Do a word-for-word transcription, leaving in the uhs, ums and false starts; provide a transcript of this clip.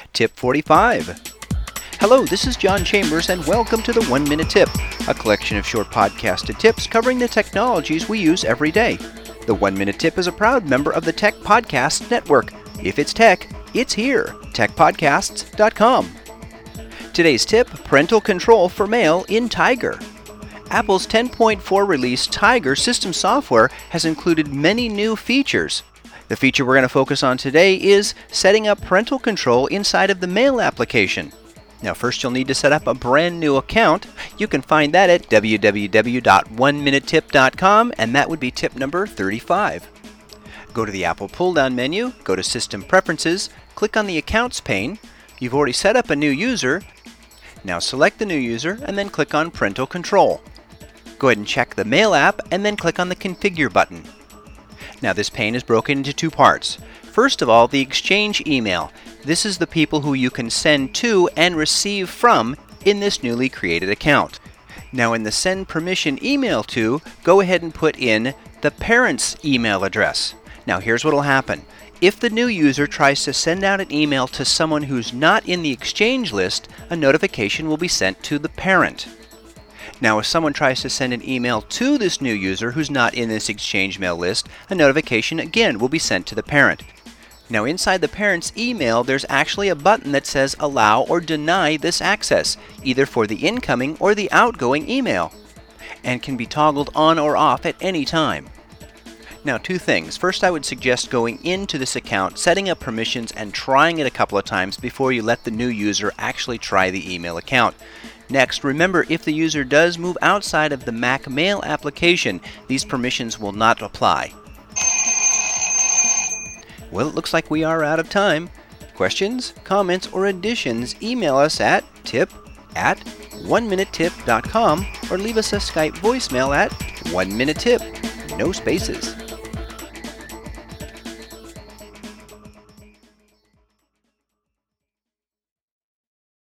Tip forty-five. Hello, this is John Chambers, and welcome to the One Minute Tip, a collection of short podcasted tips covering the technologies we use every day. The One Minute Tip is a proud member of the Tech Podcasts Network. If it's tech, it's here. tech podcasts dot com. Today's tip, parental control for mail in Tiger. Apple's ten point four release Tiger system software has included many new features. The feature we're going to focus on today is setting up parental control inside of the Mail application. Now first you'll need to set up a brand new account. You can find that at w w w dot one minute tip dot com, and that would be tip number thirty-five. Go to the Apple pull-down menu, go to System Preferences, click on the Accounts pane. You've already set up a new user. Now select the new user and then click on Parental Control. Go ahead and check the Mail app and then click on the Configure button. Now this pane is broken into two parts. First of all, the Exchange email. This is the people who you can send to and receive from in this newly created account. Now in the Send Permission Email To, go ahead and put in the parent's email address. Now here's what will happen. If the new user tries to send out an email to someone who's not in the Exchange list, a notification will be sent to the parent. Now if someone tries to send an email to this new user who's not in this Exchange mail list, a notification again will be sent to the parent. Now inside the parent's email, there's actually a button that says allow or deny this access, either for the incoming or the outgoing email, and can be toggled on or off at any time. Now two things. First, I would suggest going into this account, setting up permissions, and trying it a couple of times before you let the new user actually try the email account. Next, remember, if the user does move outside of the Mac Mail application, these permissions will not apply. Well, it looks like we are out of time. Questions, comments, or additions, email us at tip at one minute tip dot com or leave us a Skype voicemail at one minute tip, no spaces.